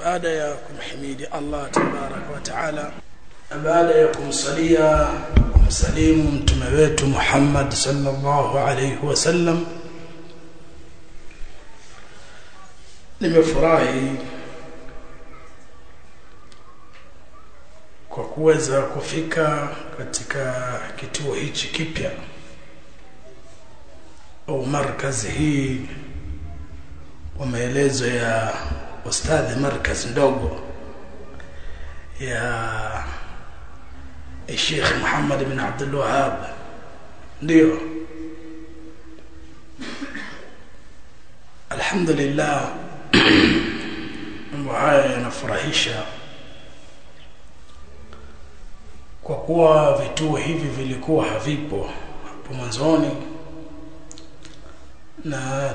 baada ya kumhimidi Allah tabaraka wa taala, baada ya kumsalia kumsalimu mtume wetu Muhammad sallallahu alayhi wasallam, nimefurahi kwa kuweza kufika katika kituo hichi kipya au markazi hii kwa maelezo ya ustadhi, markazi ndogo ya Sheikh Muhammad ibn Abdul Wahhab. Ndio, alhamdulillah, mambo haya yanafurahisha kwa kuwa vituo hivi vilikuwa havipo hapo mwanzoni, na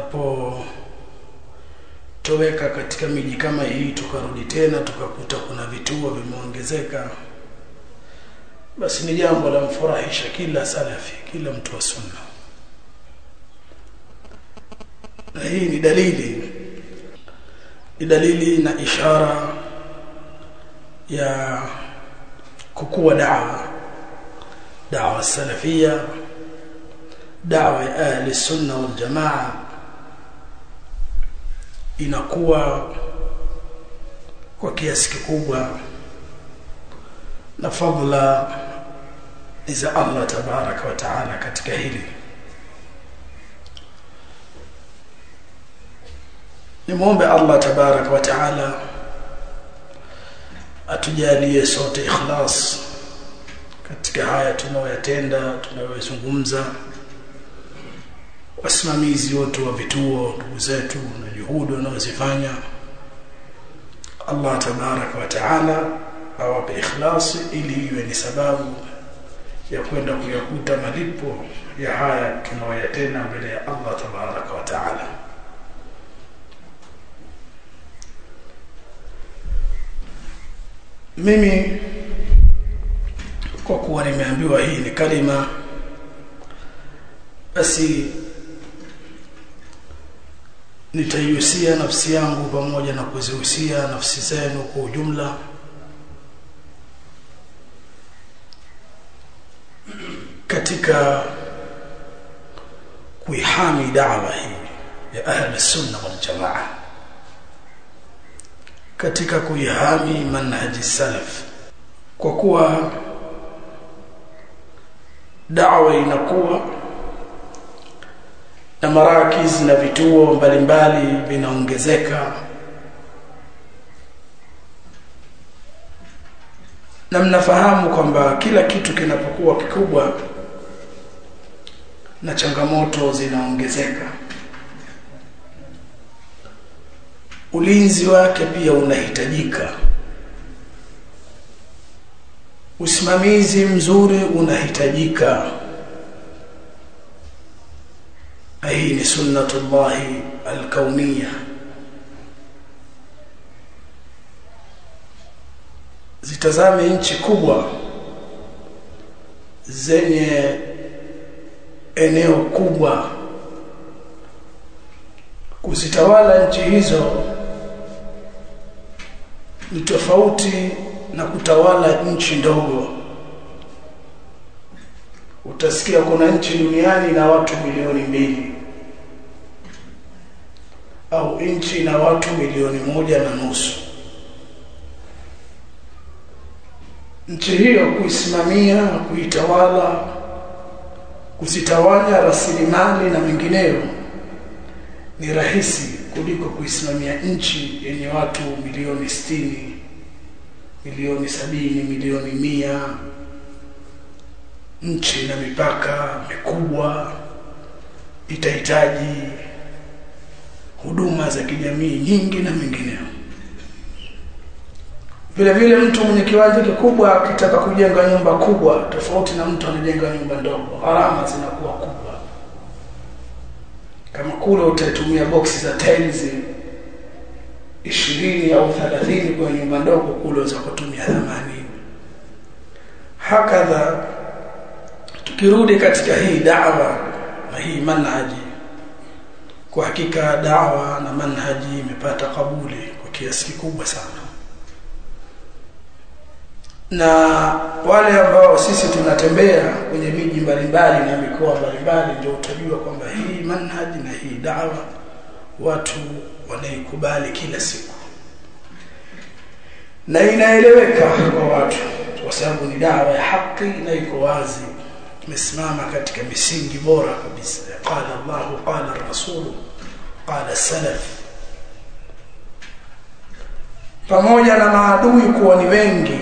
tunapotoweka katika miji kama hii tukarudi tena tukakuta kuna vituo vimeongezeka, basi ni jambo la mfurahisha kila salafi, kila mtu wa sunna. Na hii ni dalili na ishara ya kukua da'wa salafia, da'wa ya ahli sunna wal jamaa inakuwa kwa kiasi kikubwa, na fadhila za Allah tabaraka wa taala katika hili. Nimuombe Allah tabaraka wa taala atujalie sote ikhlas katika haya tunayoyatenda, tunayozungumza, wasimamizi wote wa vituo, ndugu zetu, na juhudi wanazofanya. Allah tabaraka wa taala awape ikhlasi ili iwe ni sababu ya kwenda kuyakuta malipo ya haya tunayoyatenda mbele ya Allah tabaraka wa taala. Mimi kwa kuwa nimeambiwa hii ni kalima, basi nitaihusia nafsi yangu pamoja na kuzihusia nafsi zenu kwa ujumla katika kuihami da'wa hii ya ahli sunna wal jamaa, katika kuihami manhaji salaf, kwa kuwa da'wa inakuwa na marakiz na vituo mbalimbali vinaongezeka, na mnafahamu kwamba kila kitu kinapokuwa kikubwa na changamoto zinaongezeka, ulinzi wake pia unahitajika, usimamizi mzuri unahitajika. Hii ni sunnatullah al-kauniyya. Zitazame nchi kubwa zenye eneo kubwa, kuzitawala nchi hizo ni tofauti na kutawala nchi ndogo. Utasikia kuna nchi duniani na watu milioni 2 au nchi na watu milioni 1.5. Nchi hiyo kuisimamia, kuitawala, kuzitawanya rasilimali na mengineyo ni rahisi kuliko kuisimamia nchi yenye watu milioni 60, milioni 70, milioni 100. Nchi na mipaka mikubwa itahitaji huduma za kijamii nyingi na mengineyo. Vile vile mtu mwenye kiwanja kikubwa akitaka kujenga nyumba kubwa tofauti na mtu anajenga nyumba ndogo, gharama zinakuwa kubwa. Kama kule utatumia boxi za tiles 20 au 30 kwa nyumba ndogo, kule unaweza kutumia 80. Hakadha tukirudi katika hii da'wa na hii manhaji, kwa hakika da'wa na manhaji imepata kabuli kwa kiasi kikubwa sana. Na wale ambao sisi tunatembea kwenye miji mbalimbali na mikoa mbalimbali ndio utajua kwamba hii manhaji na hii da'wa watu wanaikubali kila siku. Na inaeleweka kwa watu kwa sababu ni da'wa ya haki na iko wazi. Tumesimama katika misingi bora kabisa. Qala Allah, qala Rasul, qala salaf. Pamoja na maadui kuwa ni wengi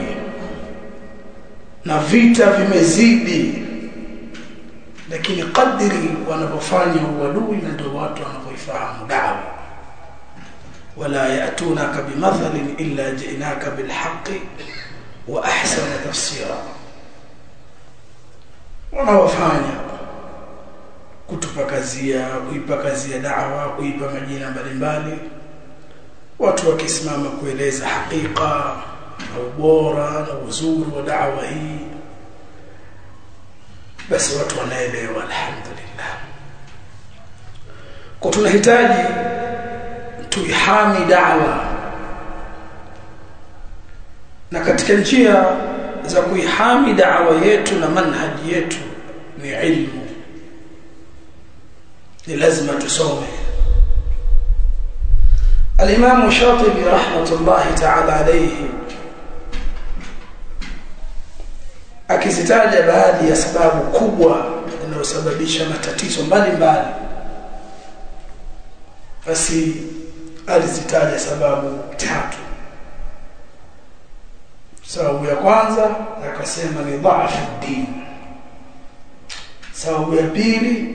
na vita vimezidi, lakini kadiri wanapofanya uadui na ndio watu wanapoifahamu da'wa. Wala yatunaka bimathalin illa ji'naka bilhaqqi wa ahsana tafsira. Wanawafanya kutupakazia, kuipakazia da'wa, kuipa majina mbalimbali. Watu wakisimama kueleza hakika na ubora na uzuri wa da'wa hii, basi watu wanaelewa, alhamdulillah. Kwa tunahitaji tuihami da'wa, na katika njia za kuihami da'wa yetu na manhaji yetu ni ilmu. Ni lazima tusome. Al-Imam Shatibi rahmatullahi ta'ala alayhi akizitaja baadhi ya sababu kubwa zinazosababisha matatizo mbalimbali, basi alizitaja sababu 3. Sababu ya kwanza akasema ni dhaifu din. Sababu ya pili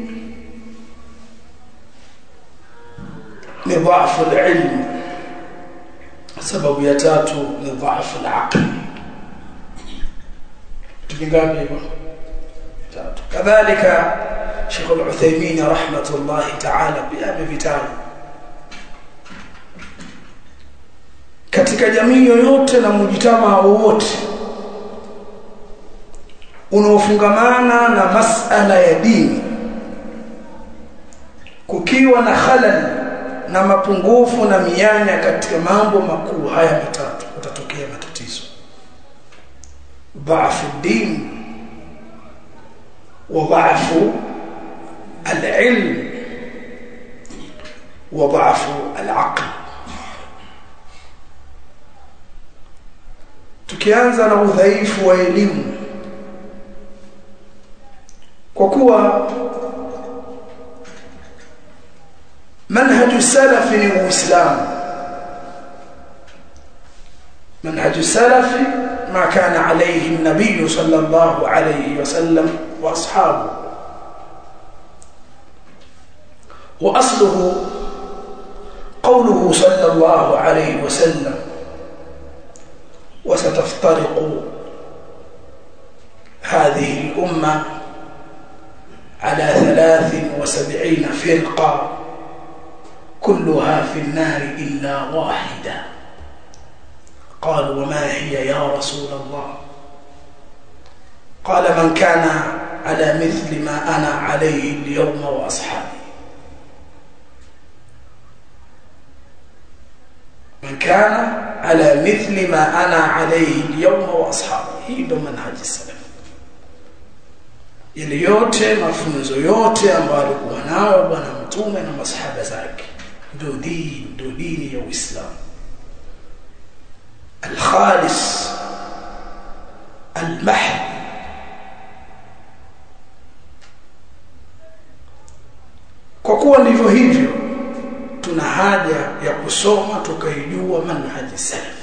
ni dhaifu ilm. Sababu ya 3 ni dhaifu al-aql. Tukingapi hivyo? 3. Kadhalika Sheikh Al-Uthaymeen rahmatullahi ta'ala pia amevitaja. Katika jamii yoyote na mujitamaa wowote unaofungamana na masala ya dini, kukiwa na khalal na mapungufu na mianya katika mambo makuu haya 3, utatokea matatizo. Dhaifu din wa dhaifu al-ilm wa dhaifu al-aql. Tukianza na udhaifu wa elimu, kwa kuwa manhaju salafi ni Uislamu. منهج السلف ما كان عليه النبي صلى الله عليه وسلم وأصحابه، وأصله قوله صلى الله عليه وسلم: وستفترق هذه الأمة على 73 فرقة كلها في النار إلا واحدة. قالوا: وما هي يا رسول الله؟ قال: من كان على مثل ما أنا عليه اليوم وأصحابي. من كان على مثل ما أنا عليه اليوم وأصحابي. hii ndo manhaji salaf. Ile yote mafunzo yote ambayo alikuwa nayo bwana mtume na masahaba zake ndio dini ya Uislamu الخالص المحض. Kwa kuwa ndivyo hivyo, tuna haja ya kusoma tukaijua manhaji salaf.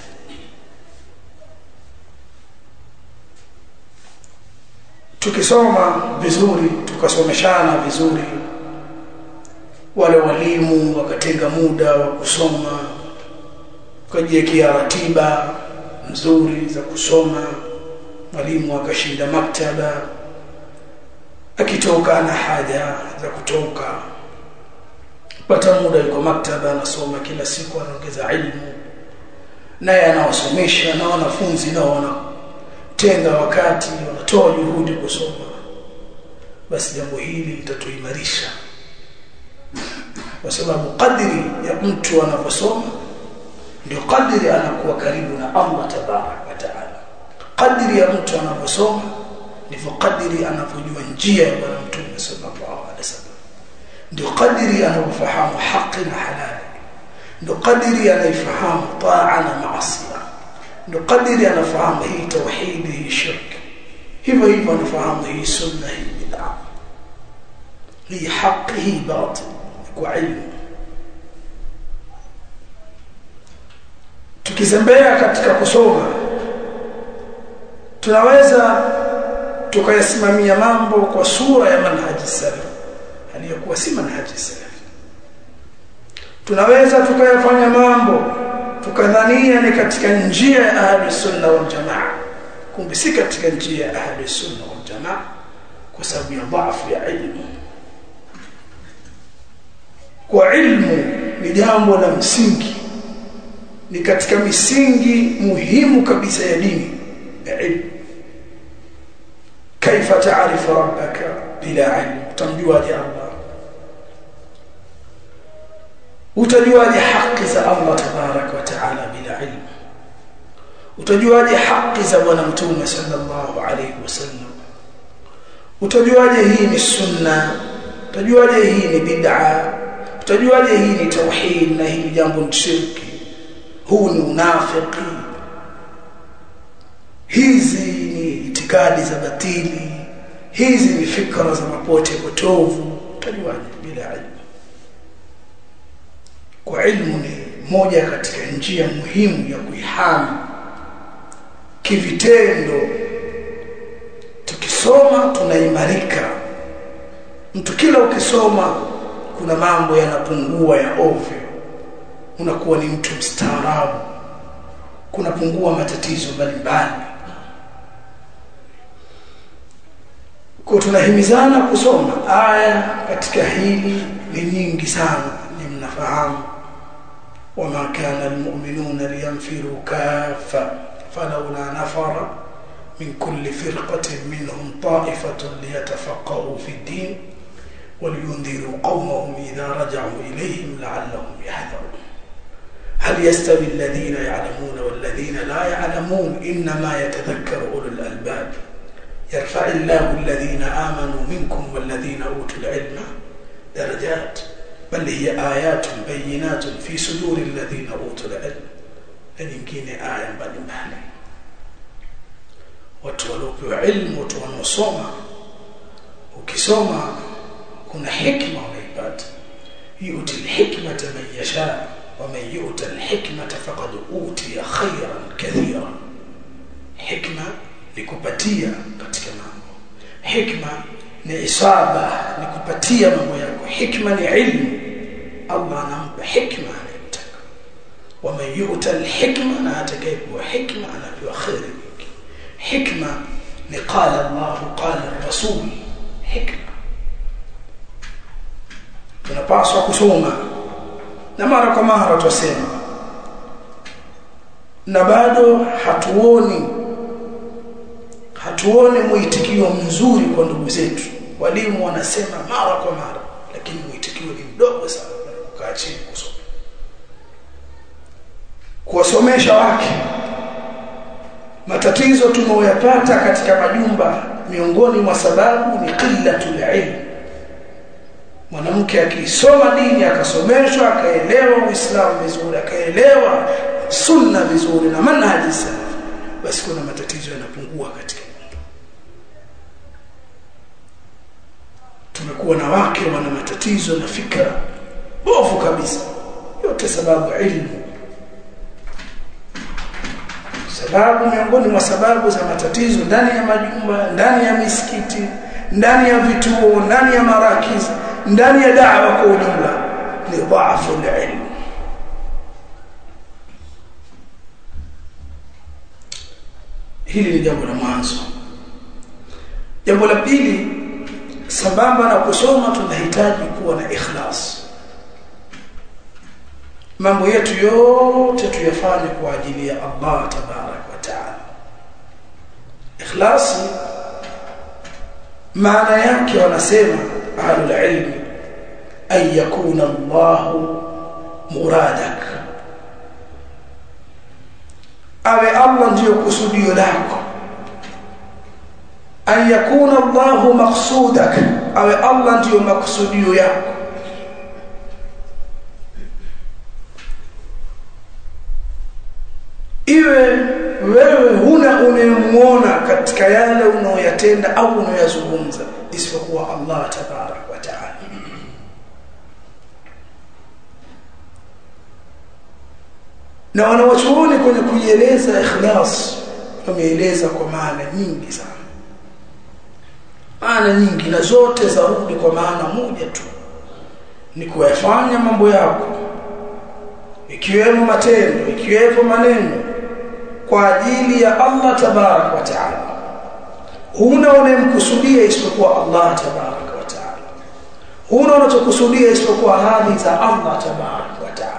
Tukisoma vizuri, tukasomeshana vizuri, wale walimu wakatenga muda wa kusoma, kajiwekea ratiba nzuri za kusoma, mwalimu akashinda maktaba, akitoka na haja za kutoka pata muda yuko maktaba anasoma kila siku, anaongeza ilmu, naye anawasomesha na wanafunzi nao wanatenga wakati, wanatoa juhudi kusoma. Basi jambo hili litatuimarisha, kwa sababu kadiri ya mtu anaposoma ndio kadiri anakuwa karibu na Allah tabarak wa taala. Kadiri ya mtu anaposoma ndivyo kadiri anapojua njia ya Bwana Mtume sallallahu alaihi wasallam, ndio kadiri anapofahamu haki na halali, ndio kadiri anaifahamu taa na maasi, ndio kadiri anafahamu hii tauhid, hii shirk, hivyo hivyo anafahamu hii sunna, hii bid'a, hii haki, hii batil kwa ilmu. Tukizembea katika kusoma tunaweza tukayasimamia mambo kwa sura ya manhaji salaf aliyokuwa si manhaji salaf. Tunaweza tukayafanya mambo tukadhania ni katika njia ya ahli sunna wal jamaa, kumbe si katika njia ya ahli sunna wal jamaa kwa sababu ya dhaifu ya ilmu. Kwa ilmu ni jambo la msingi, ni katika misingi muhimu kabisa ya dini ya ilmu. Kaifa ta'rifu rabbaka bila ilm, utamjuaje Allah? Utajuaje haki za Allah tabarak wa taala bila ilm? Utajuaje haki za Bwana Mtume sallallahu alayhi wasallam? Utajuaje hii ni sunna? Utajuaje hii ni bid'a? Utajuaje hii ni tauhid na hii jambo ni shirki? Huu ni unafiki? Hizi ni itikadi za batili, hizi ni fikra za mapote potovu. Utajuaje bila ilmu? Kwa ilmu ni moja katika njia muhimu ya kuihami kivitendo. Tukisoma tunaimarika. Mtu kila ukisoma kuna mambo yanapungua ya ovyo, unakuwa ni mtu mstaarabu, kunapungua matatizo mbalimbali. Kwa tunahimizana kusoma. Aya katika hili ni nyingi sana, ni mnafahamu. وما كان المؤمنون لينفروا كافة فلولا نفر من كل فرقة منهم طائفة ليتفقهوا في الدين ولينذروا قومهم إذا رجعوا إليهم لعلهم يحذرون. هل يستوي الذين يعلمون والذين لا يعلمون؟ إنما يتذكر أولو الألباب. يرفع الله الذين آمنوا منكم والذين أوتوا العلم درجات بل هي آيات بينات في صدور الذين أوتوا العلم. لكن آية mbalimbali. Watu waliopewa ilmu, watu wanaosoma, ukisoma kuna hikma unaipata. yu'ti al-hikmata man yasha wa man yu'ta al-hikmata faqad utiya khayran kathira. Hikma ni kupatia katika mambo, hikma ni isaba, ni kupatia mambo yako. Hikma ni ilmu, Allah anampa hikma anayemtaka. Wa man yu'ta al-hikma, na atakayepewa hikma anapewa khairi nyingi. Hikma ni qala Allah qala ar-rasul. Hikma tunapaswa kusoma, na mara kwa mara tusema, na bado hatuoni muitikio mzuri kwa ndugu zetu. Walimu wanasema mara kwa mara, lakini muitikio ni mdogo sana. Kukaa chini kusoma, kuwasomesha wake. Matatizo tunayoyapata katika majumba, miongoni mwa sababu ni qillatul ilm. Mwanamke akisoma dini, akasomeshwa, akaelewa Uislamu vizuri, akaelewa sunna vizuri na manhaji salaf, basi kuna matatizo yanapungua katika. Tumekuwa na wake wana matatizo na fikra bovu kabisa, yote sababu ilmu. Sababu miongoni mwa sababu za matatizo ndani ya majumba, ndani ya misikiti, ndani ya vituo, ndani ya marakiz, ndani ya da'wa kwa ujumla ni dhaifu al-ilm. Hili ni jambo la mwanzo. Jambo la pili, sambamba na kusoma tunahitaji kuwa na ikhlas. Mambo yetu yote tuyafanye kwa ajili ya Allah tabarak wa taala. Ikhlasi maana yake wanasema ahlul ilm ay yakuna Allah muradak, awe Allah ndiyo kusudio lako, an yakuna Allahu maqsudak, awe Allah ndiyo makusudio yako. Iwe wewe huna unayemuona katika yale unayoyatenda au unayoyazungumza isipokuwa Allah tabarak wa taala. Na wanawachuoni kwenye kuieleza ikhlas wameeleza kwa maana nyingi sana, maana nyingi, na zote zarudi kwa maana moja tu, ni kuyafanya mambo yako ikiwemo matendo ikiwemo maneno kwa ajili ya Allah tabarak wa taala. Huna unayemkusudia isipokuwa Allah tabarak wa taala, huna unachokusudia isipokuwa radhi za Allah tabarak wa taala.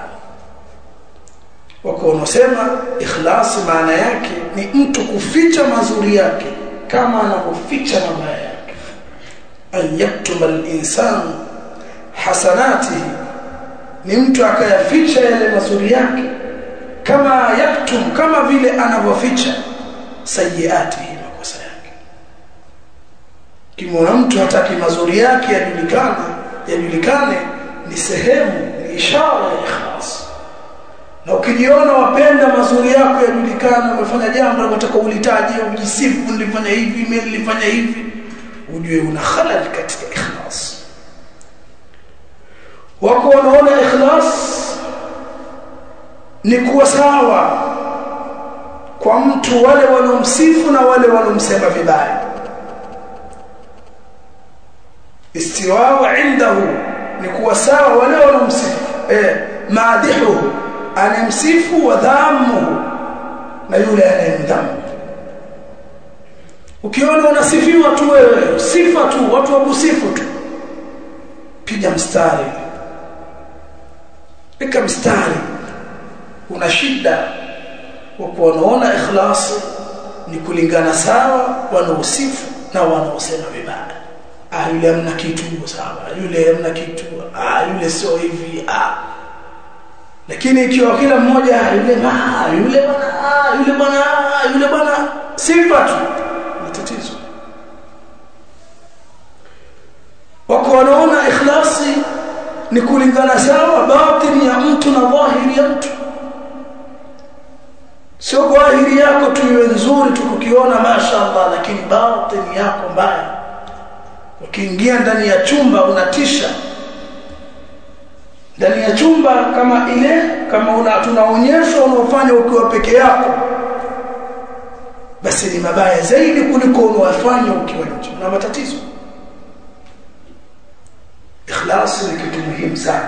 Wako wanasema ikhlasi maana yake ni mtu kuficha mazuri yake kama anapoficha mabaya yake. An yaktuma al-insanu hasanatihi, ni mtu akayaficha yale mazuri yake, kama yaktum, kama vile anavyoficha sayiatihi, makosa yake. Kimwona mtu hataki mazuri yake yajulikane, ni sehemu, ni ishara ya ikhlas. Na ukijiona wapenda mazuri yako yajulikane, umefanya jambo unataka ulitaje, ujisifu, nilifanya hivi, mimi nilifanya hivi, ujue una khalal katika ikhlas. Wako wanaona ikhlas ni kuwa sawa kwa mtu wale wanaomsifu na wale wanaomsema vibaya. Istiwa indahu ni kuwa sawa wale wanaomsifu, maadihu anamsifu wa dhamu na yule anayemdhamu. Ukiona unasifiwa tu wewe, sifa tu, watu wakusifu tu, piga mstari, pika mstari. Una shida wa kuona ikhlas ni kulingana sawa wanaosifu na wanaosema vibaya. Yule hamna kitu sawa, yule hamna kitu, yule sio hivi. Lakini ikiwa kila mmoja yule bwana sifa tu, ni tatizo. Wako wanaona ikhlasi ni kulingana sawa batini ya mtu na dhahiri ya mtu. Sio dhahiri yako tu iwe nzuri tukukiona mashaallah, lakini batini yako mbaya. Ukiingia ndani ya chumba unatisha. Ndani ya chumba kama ile, kama tunaonyeshwa unaofanya ukiwa peke yako, basi ni mabaya zaidi kuliko unaofanya ukiwa nje, na matatizo. Ikhlas ni kitu muhimu sana.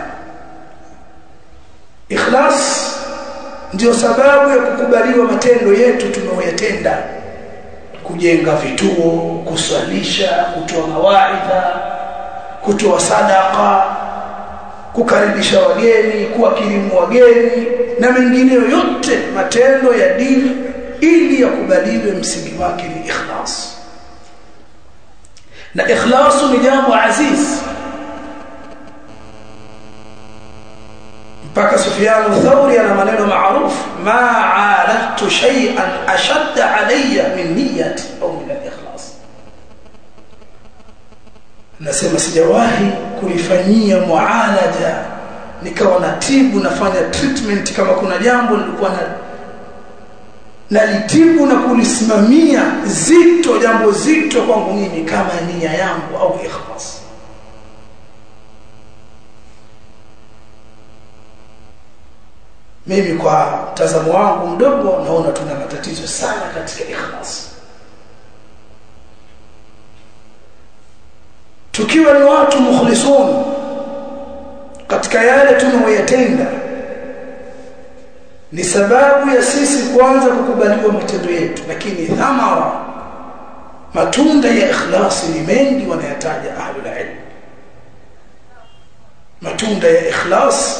Ikhlas ndio sababu ya kukubaliwa matendo yetu tunayoyatenda: kujenga vituo, kuswalisha, kutoa mawaidha, kutoa sadaqa, kukaribisha wageni, kuwakirimu wageni na mengineyo yote matendo ya dini, ili yakubaliwe msingi wake ni ikhlas. Na ikhlas ni jambo aziz. mpaka Sufyan al-Thawri ana maneno maarufu: ma aalatu shay'an ashadda alayya min niyyati au min al-ikhlas. Nasema sijawahi kulifanyia mualaja, nikawa natibu, nafanya treatment, kama kuna jambo nilikuwa nalitibu na kulisimamia zito, jambo zito kwangu mimi, kama nia yangu au ikhlas. Mimi kwa mtazamo wangu mdogo naona tuna matatizo sana katika ikhlas. Tukiwa ni watu mukhlisun katika yale tunayoyatenda, ni sababu ya sisi kuanza kukubaliwa matendo yetu. Lakini thamara, matunda ya ikhlasi ni mengi, wanayataja ahlul ilm. Matunda ya ikhlas,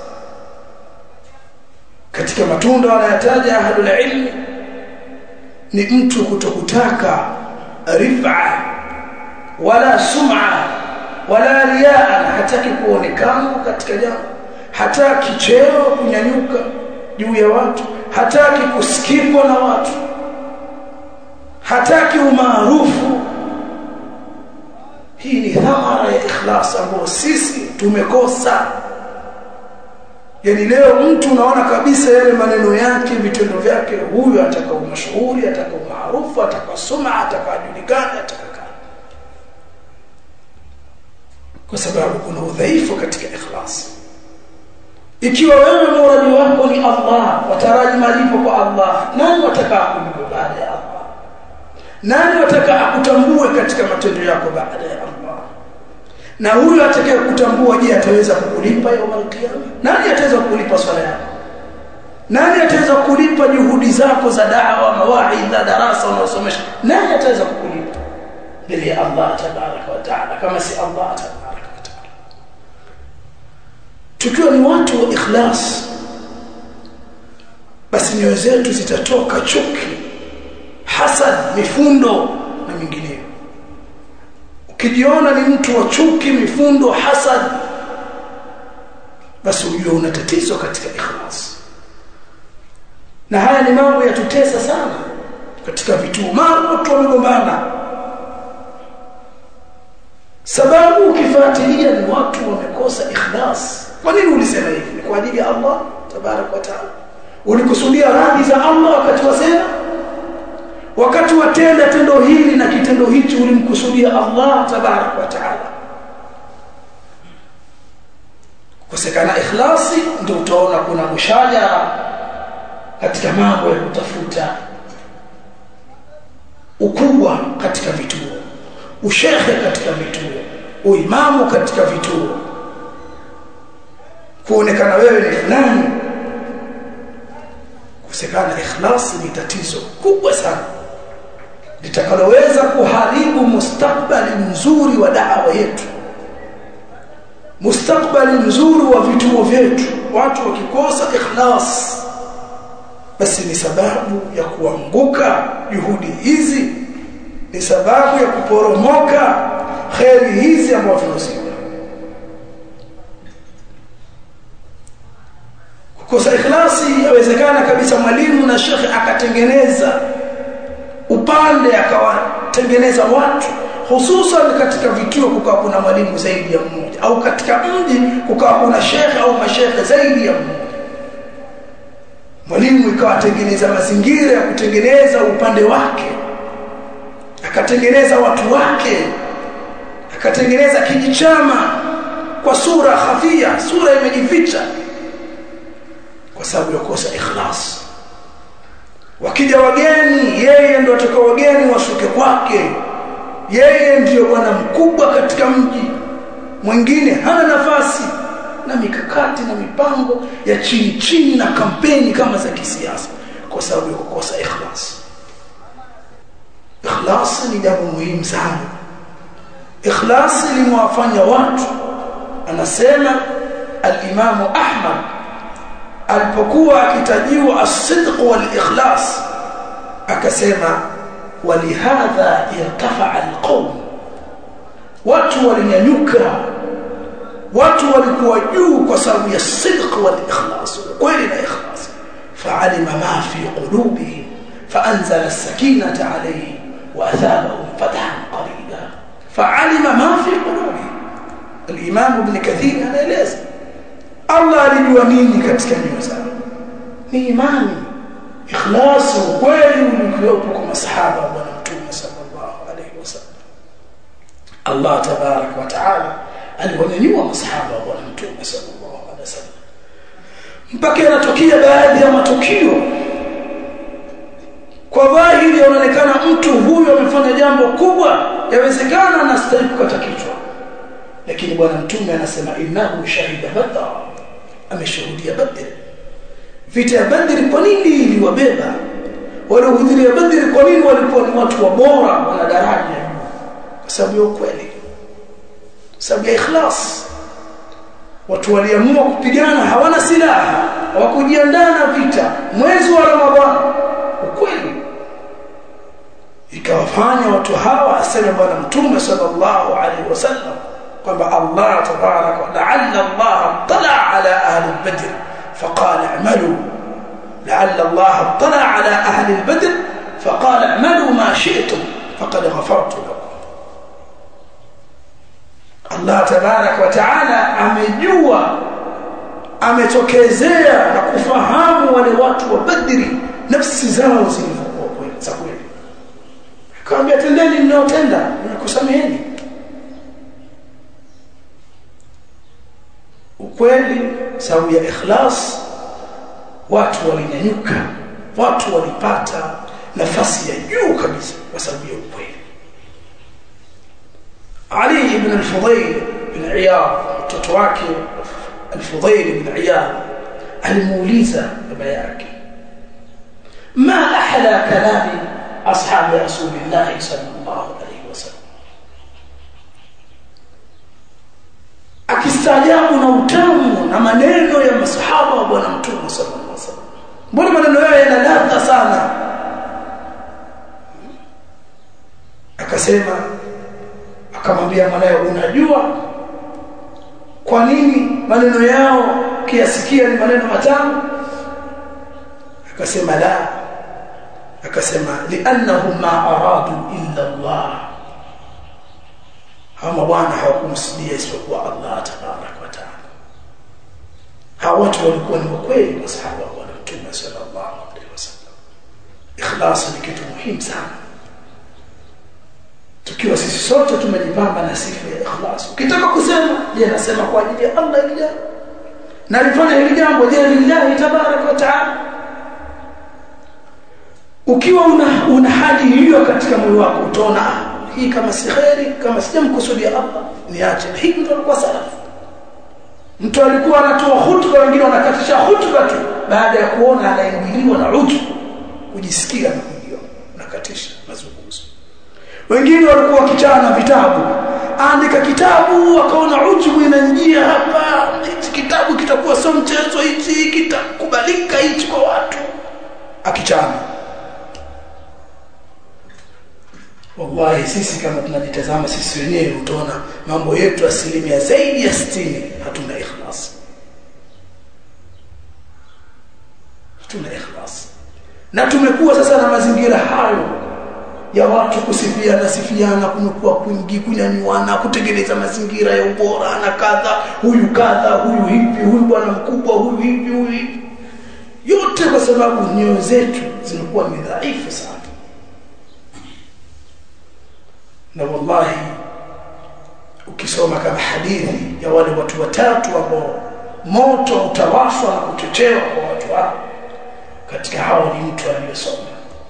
katika matunda wanayataja ahlul ilm, ni mtu kutokutaka rif'a wala sum'a wala riaa, hataki kuonekana katika jambo, hataki cheo kunyanyuka juu ya watu, hataki kusikikwa na watu, hataki umaarufu. Hii ni thamara ya ikhlas ambayo sisi tumekosa. Yani leo mtu unaona kabisa yale maneno yake, vitendo vyake, huyu ataka umashuhuri, ataka umaarufu, ataka suma, ataka ajulikane, ataka kwa sababu kuna udhaifu katika ikhlas. Ikiwa wewe muradi wako ni Allah, wataraji malipo kwa Allah, nani wataka kukulipa baada ya Allah? Nani wataka akutambue katika matendo yako baada ya Allah? Na huyo atakaye kutambua, je, ataweza kukulipa يوم القيامه? Nani ataweza kukulipa swala yako? Nani ataweza kukulipa juhudi zako za da'wa, mawaidha, darasa unasomesha? Nani ataweza kukulipa? Bila Allah tabaraka wa taala, kama si Allah tabaraka wa taala. Tukiwa ni watu wa ikhlas, basi nyoyo zetu zitatoka chuki, hasad, mifundo na mingineyo. Ukijiona ni mtu wa chuki, mifundo, hasad, basi ujue una tatizo katika ikhlas. Na haya ni mambo yatutesa sana katika vituo. Mara watu wamegombana, sababu ukifuatilia ni watu wamekosa ikhlas. Kwa nini ulisema hivi? Ni kwa ajili ya Allah tabaraka wa taala? Ulikusudia radhi za Allah wakati wasema? Wakati watenda tendo hili na kitendo hichi ulimkusudia Allah tabaraka wa taala? Kukosekana ikhlasi ndio utaona kuna mushajara katika mambo ya kutafuta ukubwa katika vituo, ushekhe katika vituo, uimamu katika vituo, kuonekana wewe ni fulani. Kukosekana ikhlasi ni tatizo kubwa sana litakaloweza kuharibu mustakbali mzuri wa da'wa yetu, mustakbali mzuri wa vituo vyetu. Watu wakikosa ikhlas, basi ni sababu ya kuanguka juhudi hizi, ni sababu ya kuporomoka khairi hizi ambazo tunazipata. Kukosa ikhlasi, yawezekana kabisa mwalimu na shekhi akatengeneza upande, akawatengeneza watu, hususan katika vituo kukawa kuna mwalimu zaidi ya mmoja, au katika mji kukawa kuna shekhi au mashekhe zaidi ya mmoja. Mwalimu ikawatengeneza mazingira ya kutengeneza upande wake, akatengeneza watu wake, akatengeneza kijichama kwa sura khafia, sura imejificha, kwa sababu ya kukosa ikhlas. Wakija wageni, yeye ndio atakao wageni washuke kwake, yeye ndio bwana mkubwa katika mji, mwingine hana nafasi, na mikakati na mipango ya chini chini na kampeni kama za kisiasa, kwa sababu ya kukosa ikhlas. Ikhlas ni jambo muhimu sana. Ikhlas limewafanya watu, anasema al-Imam Ahmad alipokuwa akitajiwa as-sidq wal-ikhlas, akasema walihadha irtafa'a al-qawm, watu walinyanyuka, watu walikuwa juu kwa sababu ya sidq wal-ikhlas, kweli na ikhlas. Fa'alima ma fi qulubihim fa'anzala as-sakinata 'alayhim wa athabahum fathan qariba. Fa'alima ma fi qulubihim. Al-Imam Ibn Kathir anaeleza Allah alijua nini katika nyoyo zao, ni imani, ikhlas, ukweli uliokuwepo kwa masahaba wa Bwana Mtume sallallahu alayhi wasallam. Allah tabaraka wa taala aliwanyanyua masahaba wa Bwana Mtume sallallahu alayhi wasallam, mpaka yanatokea baadhi ya matukio kwa dhahiri yanaonekana mtu huyu amefanya jambo kubwa, yawezekana anastahili kukata kichwa, lakini Bwana Mtume anasema innahu shahida Badr, ameshuhudia Badr. Vita ya Badr kwa nini iliwabeba? Waliohudhuria Badr kwa nini walikuwa ni watu wa bora, wana daraja? Kwa sababu ya ukweli, sababu ya ikhlas. Watu waliamua kupigana, hawana silaha, hawakujiandaa na vita, mwezi wa Ramadhani, ukweli ikawafanya watu hawa, asema Bwana Mtume sallallahu alaihi wasallam kwamba Allah tabaraka wa ta'ala, Allah tala ala ahli Badr faqala a'malu لعل الله اطلع على أهل البدر فقال اعملوا ما شئتم فقد غفرت لكم. Allah tabarak wa taala amejua, ametokezea na kufahamu wale watu wa Badri nafsi zao zilivyokuwa kweli. Akamwambia tendeni mnaotenda, ninakusameheni. Ukweli sababu ya ikhlas, watu walinyanyuka, watu walipata nafasi ya juu kabisa kwa sababu ya ukweli. Ali ibn al-Fudayl ibn Iyad, mtoto wake al-Fudayl ibn Iyad, alimuuliza baba yake, ma ahla kalami ashabi rasulillah sallallahu alayhi wasallam, akistaajabu na utamu na maneno ya masahaba wa bwana mtume sallallahu alayhi wasallam. Mbona maneno yao yana ladha sana? Akasema, akamwambia mwanae, unajua kwa nini maneno yao kiasikia ni maneno matamu? Akasema la. Akasema li'annahum ma aradu illa Allah, hawa bwana hawakumsudia isipokuwa Allah tabarak wa taala. Hawa watu walikuwa ni kweli masahaba wa Mtume sallallahu alaihi wasallam. Ikhlas ni kitu muhimu sana. Tukiwa sisi sote tumejipamba na sifa ya ikhlas, ukitaka kusema je, nasema kwa ajili ya Allah hili jambo, na nifanye hili jambo je lillahi tabarak wa taala. Ukiwa una hali hiyo katika moyo wako, utaona hii kama si khairi, kama sijamkusudia Allah niache. Na hii ndio alikuwa salafu. Mtu alikuwa anatoa hutuba, wengine wanakatisha hutuba tu baada ya kuona anaingiliwa na udhu, kujisikia na kujio nakatisha mazungumzo. Wengine walikuwa wakichana vitabu, andika kitabu akaona ujubu inanjia hapa, hichi kitabu kitakuwa sio mchezo, hichi kitakubalika hichi kwa watu, akichana. Wallahi sisi kama tunajitazama sisi wenyewe, utaona mambo yetu asilimia zaidi ya 60 hatuna ikhlas. Hatuna ikhlas. Na tumekuwa sasa na mazingira hayo ya watu kusifiana, kumekuwa kwingi, kunyanyuana, kutengeneza mazingira ya ubora na kadha, huyu hivi, huyu bwana mkubwa, huyu hivi, huyu hivi. Yote kwa sababu nyoyo zetu zimekuwa ni dhaifu sana. Na wallahi ukisoma kama hadithi ya wale watu watatu ambao moto utawashwa na kuchochewa kwa watu hao, katika hao ni mtu aliyesoma.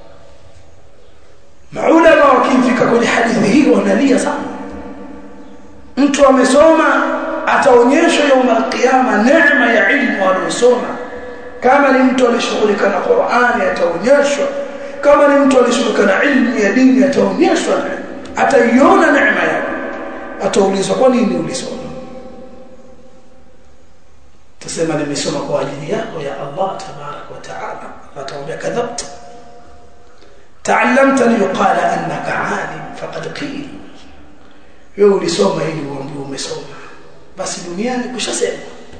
Maulama wakifika kwenye hadithi hii wanalia sana. Mtu amesoma ataonyeshwa يوم القيامه neema ya ilmu aliyosoma. Kama ni mtu alishughulika na Qur'ani ataonyeshwa, kama ni mtu alishughulika na ilmu ya dini ataonyeshwa, ataiona neema yake. Ataulizwa kwa nini ulisoma? Tusema nimesoma kwa ajili yako ya Allah tabarak wa taala. Ataambia kadhabta, تعلمت ليقال انك عالم فقد قيل. wewe ulisoma ili uambiwe umesoma, basi duniani kushasema.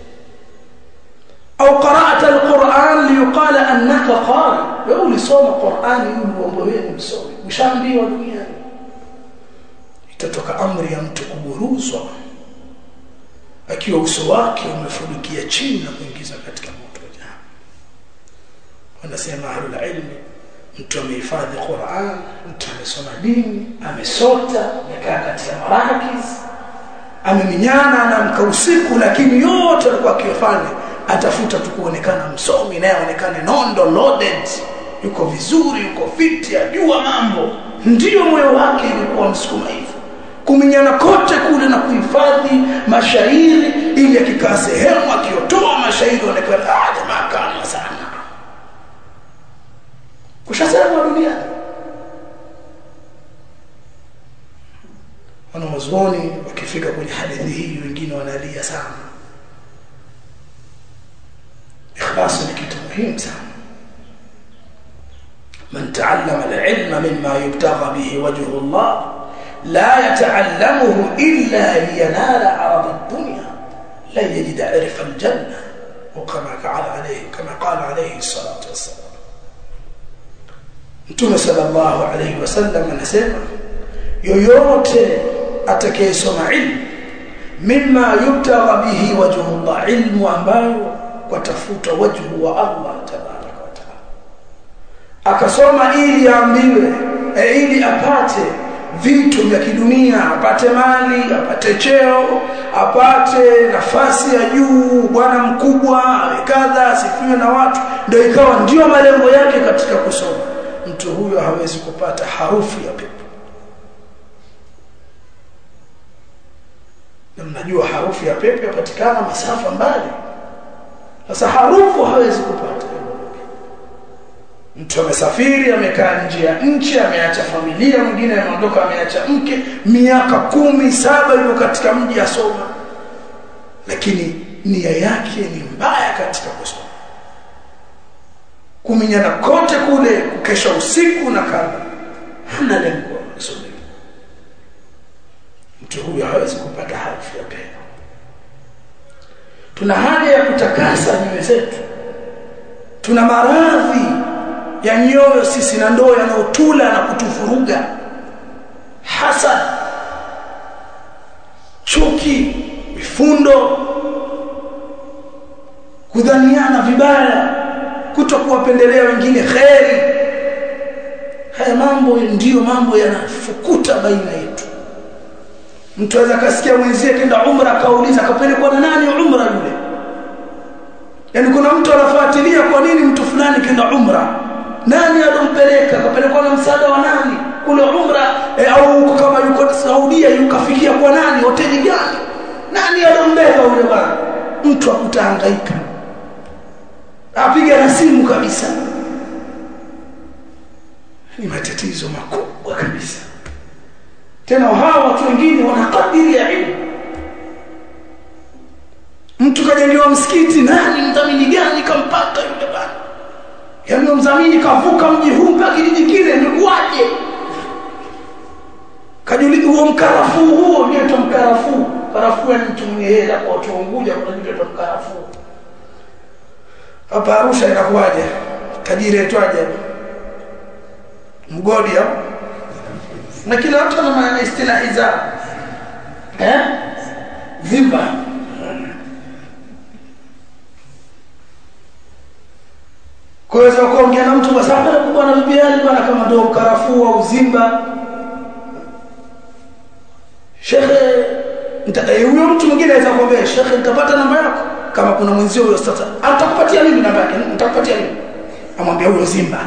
au qara'ta alquran liyuqal annaka qari, wewe ulisoma Qur'ani ili uambiwe wewe umesoma, ushaambiwa duniani. Itatoka amri ya mtu kuburuzwa akiwa uso wake umefunikia chini na kuingizwa katika moto wa jahannam. Wanasema ahlul ilmi, mtu amehifadhi Qur'an, mtu amesoma dini, amesota, amekaa katika marakis, ameminyana na mkausiku, lakini yote alikuwa akifanya atafuta tu kuonekana msomi, naye aonekane nondo loaded, yuko vizuri, yuko fit, ajua mambo. Ndio moyo wake ilikuwa msukuma hivyo, kuminyana kote kule na kuhifadhi mashairi, ili akikaa sehemu akiotoa mashairi aonekane jamaa kana sana. Kushasema duniani. Wanazuoni wakifika kwenye hadithi hii wengine wanalia sana. Ikhlas ni kitu muhimu sana. Man ta'allama al-ilma mimma yubtagha bihi wajhu Allah la yata'allamuhu illa liyanala 'arada ad-dunya la yajid 'arfa al-janna, kama qala alayhi as-salatu was-salam. Mtume sallallahu alayhi wasallam anasema yoyote atakayesoma ilmu mimma yubtagha bihi wajhu Allah, ilmu ambayo kwa tafuta wajhu wa Allah tabaraka wa taala, akasoma ili aambiwe ili apate vitu vya kidunia, apate mali, apate cheo, apate nafasi ya juu, bwana mkubwa, kadha, asifiwe na watu, ndio ikawa ndio malengo yake katika kusoma, mtu huyo hawezi kupata harufu ya pepo. Na mnajua harufu ya pepo yapatikana masafa mbali. Sasa harufu hawezi kupata. Mtu amesafiri, amekaa nje ya nchi, ameacha familia, mwingine ameondoka ameacha mke, miaka 17 yuko katika mji asoma, lakini nia yake ni mbaya katika kusoma, kuminyana kote kule, kukesha usiku na kadha, hana lengo la kusoma. Mtu huyo hawezi kupata harufu ya pepo. Tuna haja ya kutakasa nyoyo zetu. Tuna maradhi ya nyoyo sisi na ndoo yanayotula na kutufuruga, hasad, chuki, vifundo, kudhaniana vibaya, kutokuwapendelea wengine kheri. Haya mambo ndiyo mambo yanafukuta baina yetu. Mtu anaweza kasikia mwenzie kenda umra, kauliza kapelekwa na nani umra yule. Yaani kuna mtu anafuatilia kwa nini mtu fulani kenda umra, nani alompeleka, kapelekwa na msaada wa nani kule umra, au kama yuko Saudia yukafikia kwa nani, hoteli gani, nani alombeba yule bwana. Mtu akutahangaika, apiga na simu kabisa. Ni matatizo makubwa kabisa. Tena hawa watu wengine wanakadiri ya ilmu. Mtu kajengewa msikiti, nani mdhamini gani kampata yule bwana, yaani mdhamini kavuka mji huu mpaka kijiji kile, ni kuaje kajuli huo mkarafuu huo ndio mkarafuu. Karafuu ni mtu mwenye hela kwa watu wa Unguja, kuna kitu mkarafuu. Hapa Arusha inakuaje? Tajiri etwaje? Mgodi au? Na kila mtu ana maana istilahi zao. Zimba. Kwa hiyo kuongea na mtu basi hapa bwana bibiani bwana kama ndio karafuu au zimba. Shekhe, nitadai huyo mtu mwingine anaweza kuambia shekhe nitapata namba yako. Kama kuna mwenzio huyo sasa, atakupatia mimi namba yake, nitakupatia mimi. Amwambia huyo zimba.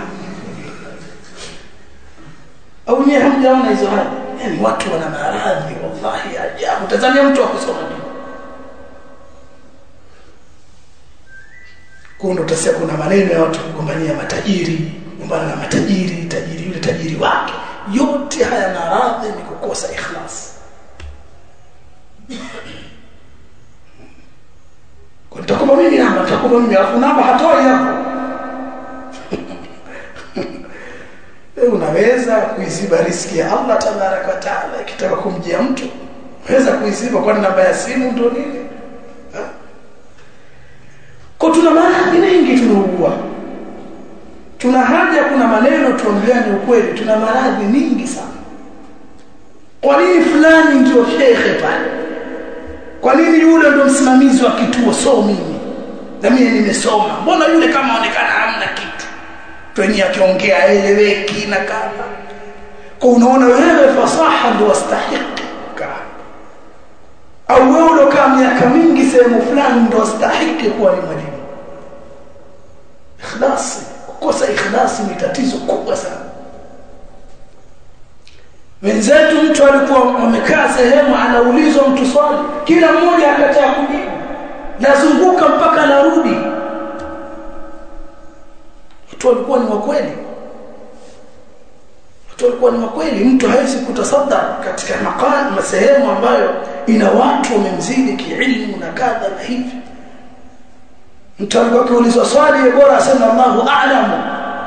Au ni hamjaona hizo hali? Yaani watu wana maradhi wallahi ajabu. Tazamia mtu akusoma dini. Kundo utasikia kuna maneno ya watu kugombania matajiri, kugombana na matajiri, tajiri yule tajiri wake. Yote haya maradhi ni kukosa ikhlas. Kwa nitakupa mimi namba, nitakupa mimi alafu namba hatoi hapo. Unaweza kuiziba riziki ya Allah tabaraka wa taala ikitaka kumjia mtu. Unaweza kuiziba kwa namba ya simu ndio nini? Kwa tuna maradhi mengi tunaugua. Tuna haja kuna maneno tuambiane ukweli, tuna maradhi mingi sana. Kwa nini fulani ndio shekhe pale? Kwa nini yule ndio msimamizi wa kituo so mimi? Na mimi nimesoma. Mbona yule kama onekana hamna kitu? Twenye akiongea eleweki na kadha. Kwa unaona wewe fasaha ndio wastahiki. Au wewe ulokaa miaka mingi sehemu fulani ndio wastahiki kuwa ni mwalimu. Ikhlasi, kukosa ikhlasi ni tatizo kubwa sana. Wenzetu mtu alikuwa amekaa sehemu anaulizwa mtu swali, kila mmoja akataa kujibu. Nazunguka mpaka narudi. Watu walikuwa ni wakweli. Watu walikuwa ni wakweli. Mtu hawezi kutasadda katika makani sehemu ambayo ina watu wamemzidi kiilmu na kadha na hivi. Mtu alikuwa akiulizwa swali bora asema Allahu a'lamu.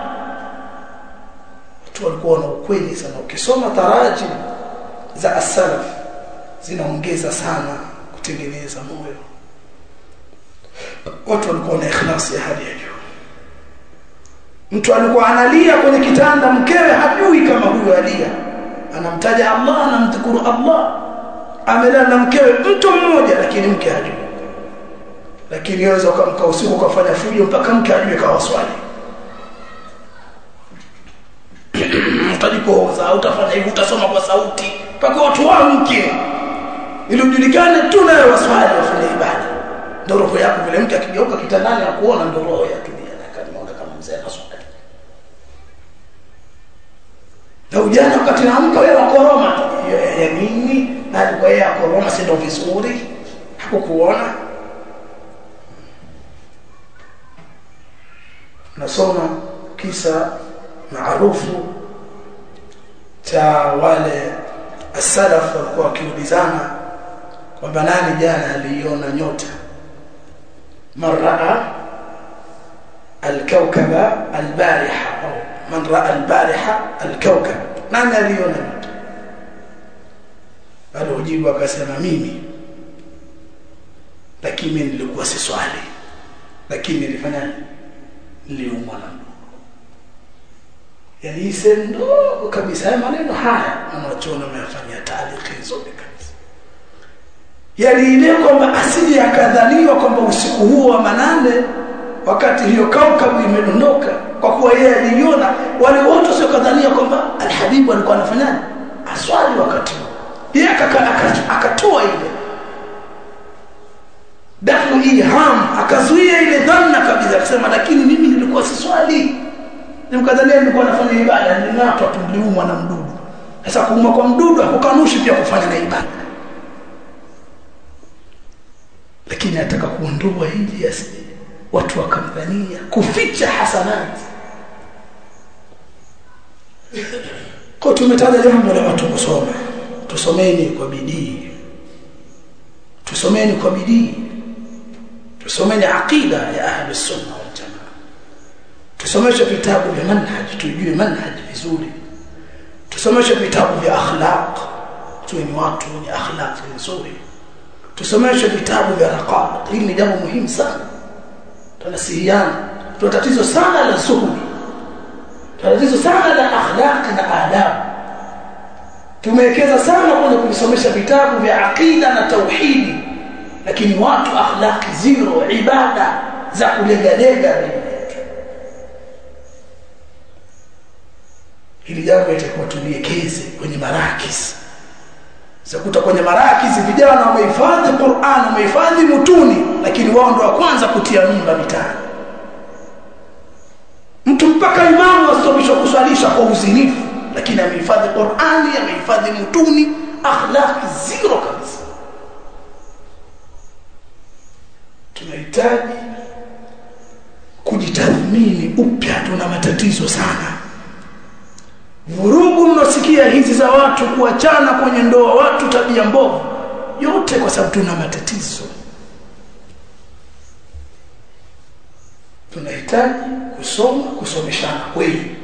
Watu walikuwa na ukweli sana. Ukisoma tarajim za as-salaf zinaongeza sana kutengeneza moyo. Watu walikuwa na ikhlasi ya hali ya juu. Mtu alikuwa analia kwenye kitanda, mkewe hajui kama huyo alia, anamtaja Allah, anamdhukuru Allah, amelala na mkewe mtu mmoja, lakini mke hajui. Lakini yaweza ukamka usiku ukafanya fujo mpaka mke ajue kawa swali. Utajipoza, utafanya hivi, utasoma kwa sauti mpaka watu waamke, ili ujulikane tu nawe waswali wafanye ibada. Ndio roho yako vile mke akigeuka kitandani na kuona, ndio roho ya tulia na kaniona kama mzee anaswali. Na ujana wakati naamka wewe wakoroma ya nini? Na alikuwa yeye akoroma, si ndio vizuri? Hakukuona. Nasoma kisa maarufu cha wale as-salaf walikuwa wakiulizana kwamba nani jana aliona nyota. Man raa al-kawkaba al-bariha, au man raa al-bariha al-kawkab, nani aliona nyota? Alijibu akasema mimi, lakini mimi nilikuwa si swali, lakini nilifanya niliumwa na ndugu. Yani isendo kabisa haya maneno haya anachoona amefanyia taaliki zote kabisa. Yani ile kwamba asije akadhaniwa kwamba usiku huo wa manane wakati hiyo kaukabu imedondoka, kwa kuwa yeye aliona, wale wote sio kadhania kwamba alhabibu alikuwa anafanyaje aswali wakati huo. Yeye akatoa ile dafu ilham, akazuia ile dhanna kabisa, akasema lakini mimi nilikuwa si swali, nimkadhania nilikuwa nafanya ibada, ninatwa tuliumwa na mdudu. Sasa kuumwa kwa mdudu hakukanushi pia kufanya na ibada, lakini nataka kuondoa hili asije watu wakamdhania, kuficha hasanati. Kwa tumetaja jambo la watu kusoma, tusomeni kwa bidii, tusomeni kwa bidii, tusomeni aqida ya ahli sunna wal jamaa, tusomeshe vitabu vya manhaj, tujue manhaj vizuri, tusomeshe vitabu vya akhlaq, tuwe ni watu wenye akhlaq nzuri, tusomeshe vitabu vya raqaiq. Hili ni jambo muhimu sana. Tunasihiana, tuna tatizo sana la zuhudi, tuna tatizo sana la akhlaq na adab. Tumewekeza sana kwenye kusomesha vitabu vya aqida na tauhidi, lakini watu akhlaq zero, ibada za kulegalega. Hili jambo litakuwa tuliekeze kwenye marakis. Sakuta kwenye marakis vijana wamehifadhi Qur'an, wamehifadhi mutuni, lakini wao ndio wa kwanza kutia mimba mitaani. Mtu mpaka imamu asomeshwa kuswalisha kwa uzinifu, lakini amehifadhi Qur'ani, amehifadhi mutuni, akhlaq zero kabisa. Tunahitaji kujitathmini upya, tuna matatizo sana. Vurugu mnasikia hizi za watu kuachana kwenye ndoa, watu tabia mbovu, yote kwa sababu tuna matatizo. Tunahitaji kusoma, kusomeshana kweli.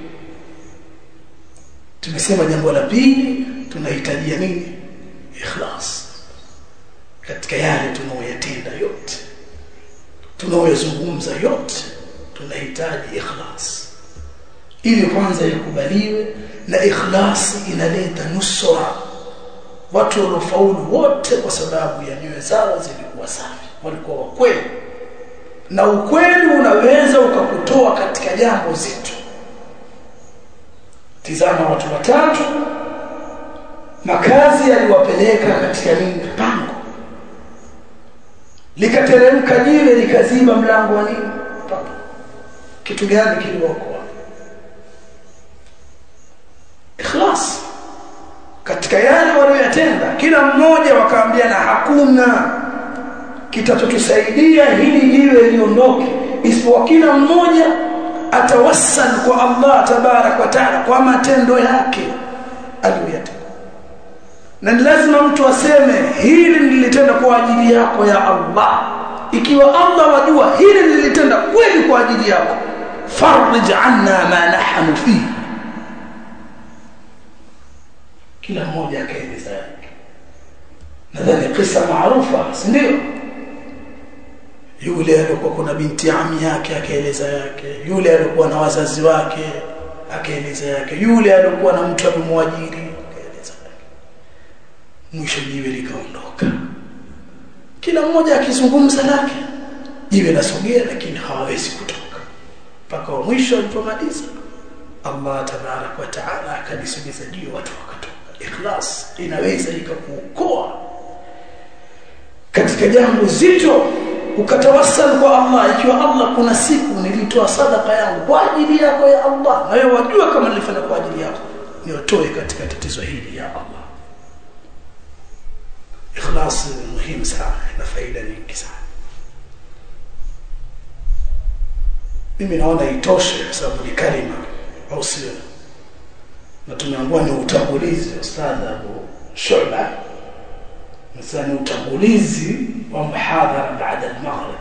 Tumesema jambo la pili, tunahitaji nini? Ikhlas katika yale tunayoyatenda yote, tunayozungumza yote, tunahitaji ikhlas ili kwanza yakubaliwe. Na ikhlas inaleta nusra. Watu waliofaulu wote kwa sababu ya nyoyo zao zilikuwa safi, walikuwa wakweli, na ukweli unaweza ukakutoa katika jambo zito. Tizama watu watatu, makazi yaliwapeleka katika nini? Pango. Likateremka jiwe likaziba mlango wa nini? Pango. Kitu gani kiliwaokoa? Ikhlas katika yale waliyotenda. Kila mmoja wakaambiana hakuna kitachotusaidia hili jiwe liondoke isipokuwa kila mmoja atawassal kwa Allah tabarak wa taala kwa matendo yake aliyotenda. Na lazima mtu aseme hili nilitenda kwa ajili yako ya Allah. Ikiwa Allah wajua hili nilitenda kweli kwa ajili yako, farij anna ma nahnu fihi. Kila mmoja akaeleza yake. Nadhani kisa maarufa, si ndio? yule alikuwa kuna binti ami yake akaeleza yake, yule alikuwa na wazazi wake akaeleza yake, yule alikuwa na mtu amemwajiri akaeleza yake. Mwisho jiwe likaondoka, kila mmoja akizungumza lake, jiwe lasogea lakini hawawezi kutoka. Mpaka mwisho alipomaliza, Allah tabarak wa taala akalisogeza jiwe, watu wakatoka. Ikhlas inaweza ikakuokoa katika jambo zito, ukatawassal kwa Allah. Ikiwa Allah, kuna siku nilitoa sadaka yangu kwa ajili yako ya Allah, na wewe wajua kama nilifanya kwa ajili yako, niotoe katika tatizo hili ya Allah. Ikhlas ni muhimu sana, ina faida nyingi sana. Mimi naona itoshe kwa sababu ni kalima, au sio? Na tumeambiwa ni utangulizi. Ustadh Abu Shu'ba مثلا utangulizi wa muhadhara baada al-maghrib,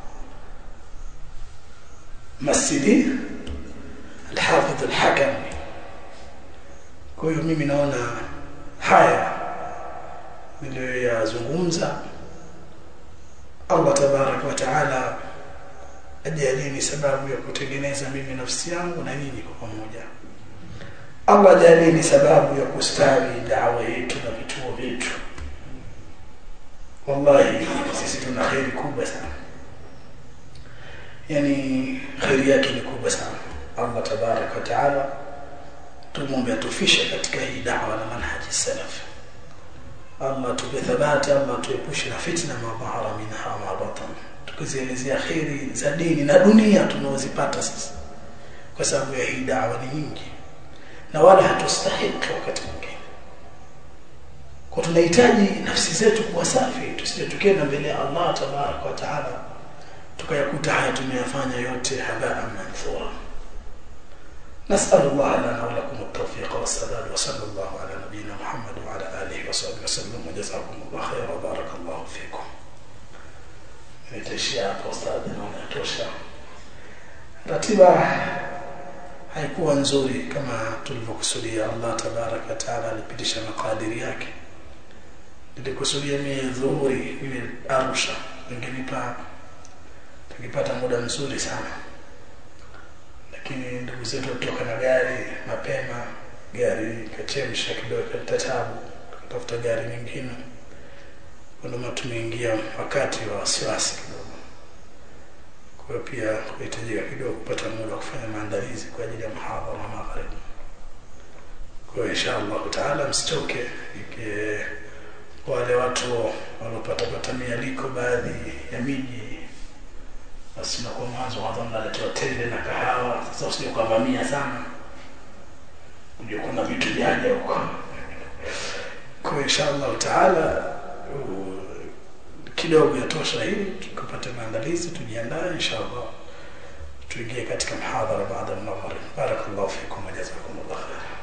masjidi al-Hafidh al-Hakami. Kwa hiyo mimi naona haya niliyozungumza, Allah tabarak wa taala ajalini sababu ya kutengeneza mimi nafsi yangu na nyinyi kwa pamoja. Allah ajalini sababu ya kustawi da'wa yetu na vituo vyetu. Wallahi sisi tuna khairi kubwa sana, yani khairi yake ni kubwa sana. Allah tabarak wa taala tumombe atufishe katika hii da'wa na manhaji salaf. Allah tupe thabati, Allah tuepushe na fitna ma dhahara minha ma batan, tukizielezea khairi za dini na dunia tunazozipata sisi kwa sababu ya hii da'wa ni nyingi, na wala hatustahiki wakati mwingine. Kwa tunahitaji nafsi zetu kuwa safi, tusije tukenda mbele ya Allah tabarak wa taala tukayakuta haya tumeyafanya yote habaa manthura. نسأل الله لنا ولكم التوفيق والسداد، وصلى الله على نبينا محمد وعلى آله وصحبه وسلم، وجزاكم الله خيرا وبارك الله فيكم. نتشيا أستاذنا ونتوشا. ratiba haikuwa nzuri kama tulivyokusudia. Allah tabarak wa taala alipitisha makadiri yake. Nilikusudia mimi dhuhuri ile Arusha, tungepata muda mzuri sana, lakini ndugu zetu kutoka na gari mapema, gari kachemsha kidogo, tatabu kutafuta gari nyingine, ndio tumeingia wakati wa wasiwasi kidogo. Kwa hiyo pia kuhitajika kidogo kupata muda kufanya maandalizi kwa ajili ya muhadhara wa maghrib. Kwa hiyo inshallah taala msitoke, wale watu walopata mialiko baadhi ya miji, basi na kwa mwanzo wadhamna tende na kahawa. Sasa usije kuvamia sana, ndio kuna vitu vyaje huko. Kwa inshallah taala kidogo yatosha hili, tukapata maandalizi, tujiandae inshallah tuingie katika muhadhara baada ya maghrib. Barakallahu fikum wa jazakumullahu khairan.